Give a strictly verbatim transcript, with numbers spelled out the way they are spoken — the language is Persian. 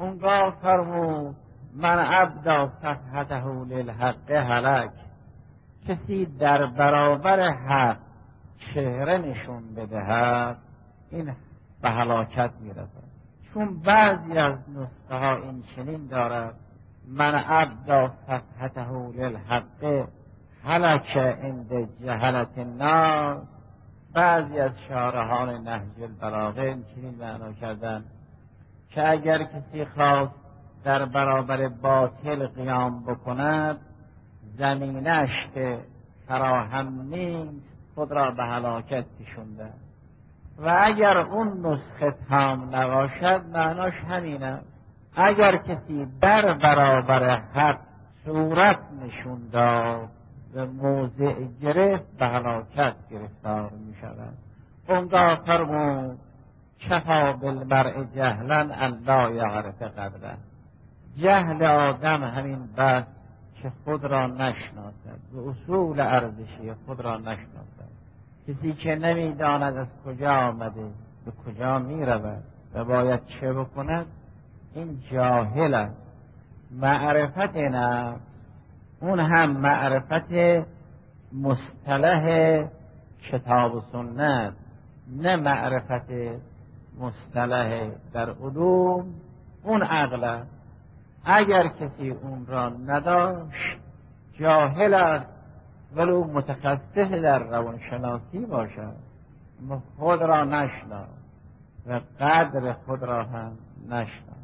اونگاه فرمود من ابدا صفحته للحق هلک، کسی در برابر حق چهره نشون بدهد این به هلاکت میرسد. چون بعضی از نسخه ها این چنین دارد من ابدا صفحته للحق هلک عند جهلت الناس، بعضی از شارحان نهج البلاغه این چنین معنا کردن که اگر کسی خواست در برابر باطل قیام بکند زمینش که فراهم نیست خود را به هلاکت کشانده، و اگر اون نسخه تام نباشد معناش همین است. اگر کسی در برابر حق صورت نشون داد و موضع گرفت به هلاکت گرفتار می شود. اونگاه فرمود کفا بالمرء جهلا ان لا یعرف قدره، جهل آدم همین بس که خود را نشناسد و اصول ارزشی خود را نشناسد. کسی که نمیداند از کجا آمده به کجا می رود و باید چه بکند این جاهل است. معرفت نفس اون هم معرفت مصطلح کتاب و سنت، نه معرفت مصطلح در علوم اون عقل. اگر کسی اون را نداشت جاهل است، ولو متخصص در روانشناسی باشد، خود را نشناس و قدر خود را هم نشناس.